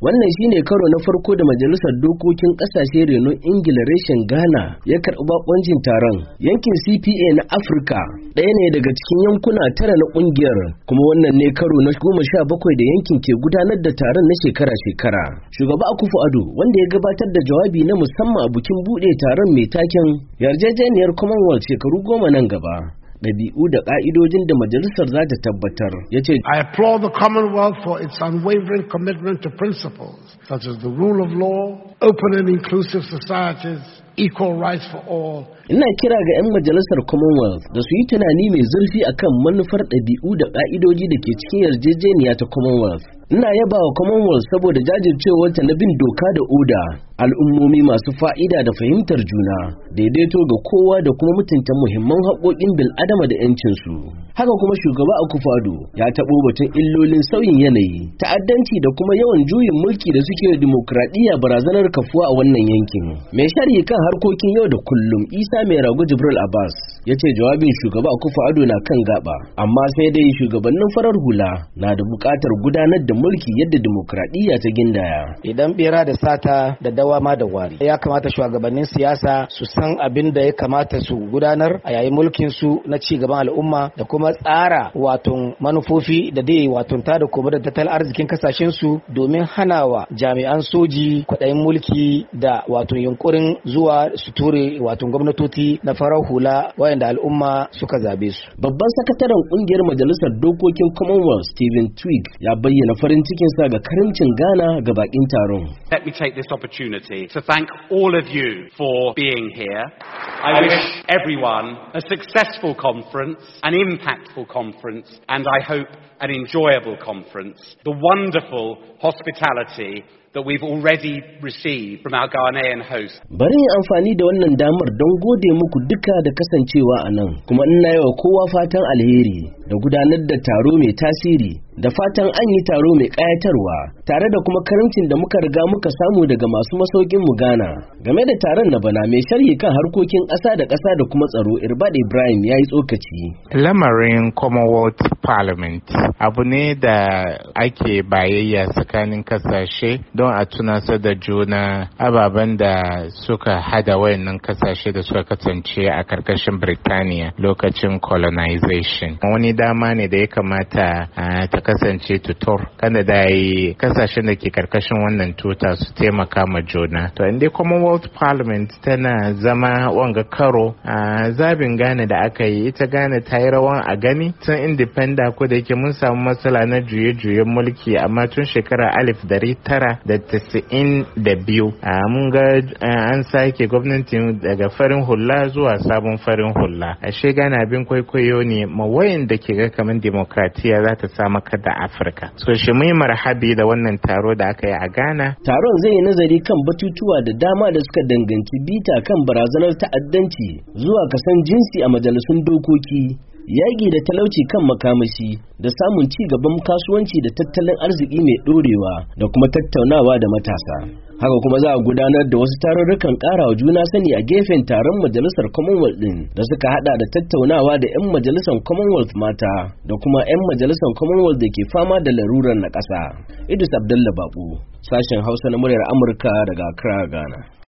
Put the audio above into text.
Wannan shine karo na farko da Majalisar Dokokin Ƙasashe Renon Ingila reshen Ghana ya karɓi bakoncin taron. Yankin CPA na Afirka ɗaya ne daga cikin yankuna 9 na ƙungiyar, kuma wannan ne karo na 17 da yankin ke gudanar da taron na shekara-shekara. Shugaba Akufo-Addo, wanda ya gabatar da jawabi na musamman a bikin buɗe taron mai taken yarjejeniyar Commonwealth shekaru 10 nan gaba, ɗabi'u da ƙa'idojin da majalisar za ta tabbatar, ya ce, I applaud the Commonwealth for its unwavering commitment to principles such as the rule of law, open and inclusive societies, equal rights for all. Ina kira ga 'yan majalisar Commonwealth da su yi tunani mai zurfi akan manufar ɗabi'u da ƙa'idoji da ke cikin yarjejeniya ta Commonwealth. Ina yaba wa Commonwealth saboda jajircewarta na bin doka da oda, al'ummomi masu fa'ida da fahimtar juna, daidaito ga kowa da kuma mutunta muhimman haƙoƙin bil'adama da 'yancinsu. Haka kuma shugaba Akufo-Addo ya taɓo batun illolin sauyin yanayi, ta'addanci da kuma yawan juyin mulki da suke da dimokuraɗiyya barazanar kafuwa a wannan yankin. Mai sharhi kan harkokin yau da kullum Isa Mai Rago Jibril Abbas ya ce jawabin shugaba Akufo-Addo na kan gaba, amma sai dai shugabannin farar hula na da buƙatar gudanar da mulki yadda dimokuraɗiyya ta gindaya. Idan bera da sata da dawa ma da wari, ya kamata shugabannin siyasa su san abin da ya kamata su gudanar a yayin mulkin su na ci gaban al'umma da kuma tsara wato manufofi da dai wato ta da kuma da tattalin arzikin kasashen su domin hanawa jami'an soji kwaɗayin mulki da wato yunkurin zuwa su ture wato gwamnatoci na farar hula wayanda al'umma suka zabe su. Babban sakataren kungiyar majalisar dokokin Commonwealth Stephen Twigg ya bayyana farin cikin sa ga karimcin Ghana ga bakin taron. Let me take this opportunity to thank all of you for being here. I wish everyone a successful conference, an impactful conference, and I hope an enjoyable conference. The wonderful hospitality that we've already received from our Ghanaian host. Bari yin amfani da wannan damar don gode muku duka da kasancewa a nan, kuma ina yi wa kowa fatan alheri da gudanar da taro mai tasiri, da fatan an yi taro mai ƙayatarwa, tare da kuma karimcin da muka riga muka samu daga masu masaukin mu Ghana. Game da taron na bana, mai sharhi kan harkokin ƙasa da ƙasa da kuma tsaro Irbad Ibrahim ya yi tsokaci. Lamarin Commonwealth Parliament abu ne da ake bayayya tsakanin kasashe don a tunasar da juna ababen da suka hada wayannan kasashe da suka kasance a karkashin Birtaniya lokacin colonization. Wani dama ne da ya kamata ta kasance tutor kada da yi kasashen da ke karkashin wannan tuta su taimaka ma juna. To inda Commonwealth Parliament tana zama wanga karo a zabin Ghana da aka yi, ita Ghana ta yi rawan a gani tun independent, ko da yake mun samu matsala na juye-juyen mulki, amma tun shekara 1992 mun ga an sake gwamnati daga farin hula zuwa sabon farin hula. Ashe Ghana abin kwaikwayo ne ma wayan da ke ga kamar demokratiya za ta samu kada Afirka. So shi mai marhabi da wannan taro da aka yi a Ghana. Taron zai yi nazari kan batutuwa da dama da suka danganci bita kan barazanar ta'addanci zuwa kasan jinsi a majalisun dokoki, yaƙi da talauci kan makamashi, da samun ci gaban kasuwanci da tattalin arziki mai ɗorewa, da kuma tattaunawa da matasa. Haka kuma za a gudanar da wasu tarurrukan ƙarawa juna sani a gefen taron majalisar Commonwealth ɗin, da suka hada da tattaunawa da 'yan majalisar Commonwealth mata da kuma 'yan majalisar Commonwealth da ke fama da larurar na ƙasa. Idris Abdullah Bako, sashen Hausa na muryar Amurka daga Accra, Ghana.